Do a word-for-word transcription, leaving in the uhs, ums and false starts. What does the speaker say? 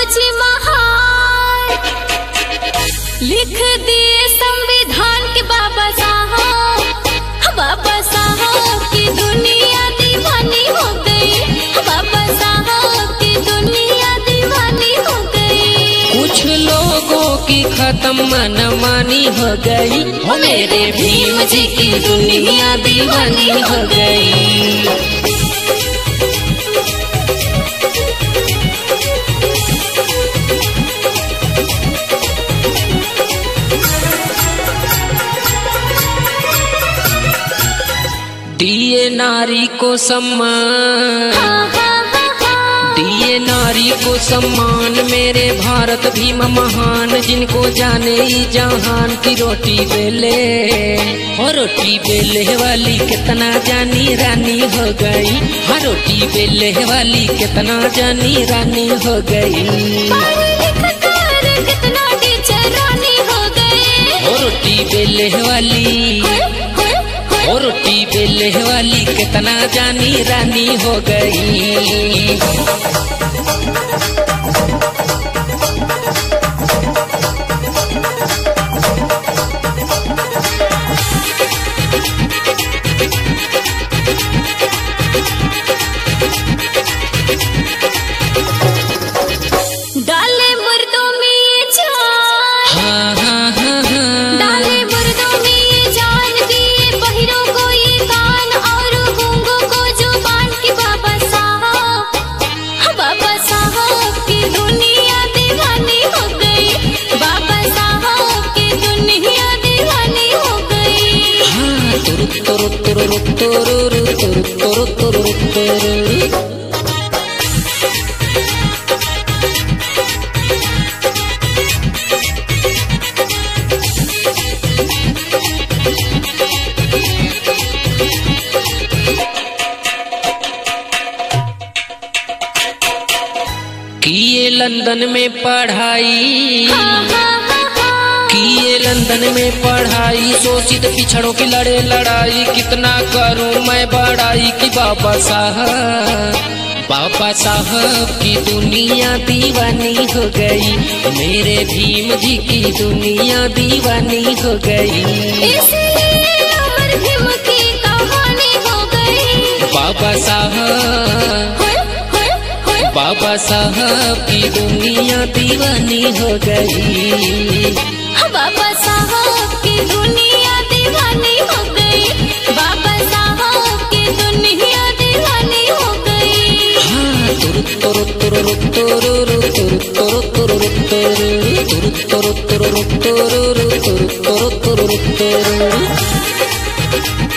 आज महान लिख दिए संविधान के बाबा साहब। बाबा साहब की दुनिया दीवानी हो गई, बाबा साहब की दुनिया दीवानी हो गई। कुछ लोगों की खत्म मनमानी हो गई, हो मेरे भीम जी की दुनिया दीवानी हो गई। दिए नारी को सम्मान, दिए नारी को सम्मान, मेरे भारत भीम महान, जिनको जाने ही जहान की रोटी बेले और रोटी बेले वाली कितना जानी रानी हो गई। हाँ रोटी बेले वाली कितना जानी रानी हो गई। कितना टीचर रानी हो गई, और रोटी बेले वाली और रोटी बेले वाली कितना जानी रानी हो गई। डाले मुर्दों में ये जान, हाँ हाँ हाँ हाँ। डाले मुर्दों में ये जान, दिए बहिरों को ये कान और गूंगों को जुबान की बाबा साहब। बाबा साहब की दुनिया दीवानी हो गई, बाबा साहब की दुनिया दीवानी हो गई। हाँ तुरु तुरु तुरु तुरु तुरु तुरु तुरु तुरु। किए लंदन में पढ़ाई, किए लंदन में पढ़ाई, शोषित पिछड़ों की लड़े लड़ाई, कितना करूं मैं बड़ाई की बाबा साहब। बाबा साहब की दुनिया दीवानी हो गई, मेरे भीम जी की दुनिया दीवानी हो गई। इसलिए अमर भीम की कहानी हो गई। बाबा साहब बाबा साहब की दुनिया दीवानी हो गई। बाबा साहब की दुनिया दीवानी हो गई, बाबा साहब की दुनिया दीवानी हो गई। हाँ तुरु तुरु तुरु तुरु तुरु तुरु तुरु तुरु तुरु तुरु तुरु तुरु तुरु तुरु तुरु तुरु।